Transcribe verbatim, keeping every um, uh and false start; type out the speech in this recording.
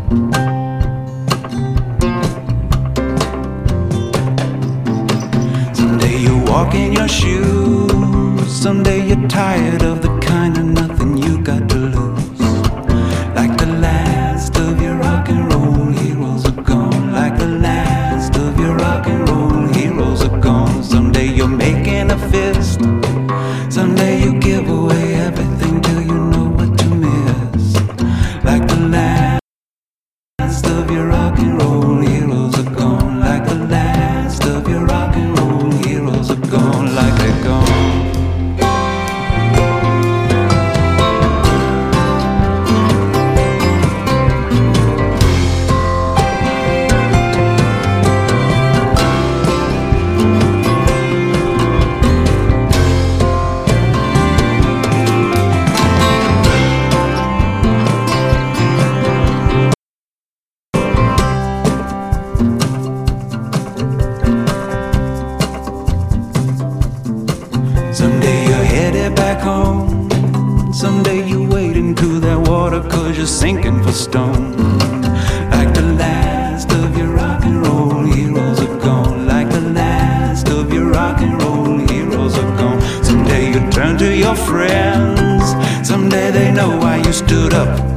Someday you walk in your shoes. Someday you're tired of the kind of nothing you got to lose. Like the last of your rock and roll heroes are gone. Like the last of your rock and roll heroes are gone. Someday you're making a fist. Someday you give away everything till you know what to miss. Like the last of your rock and roll heroes are gone. Like the last of your rock and roll heroes are gone. Like they're gone. Someday you're headed back home. Someday you wade into that water cause you're sinking for stone. Like the last of your rock and roll heroes are gone. Like the last of your rock and roll heroes are gone. Someday you turn to your friends. Someday they know why you stood up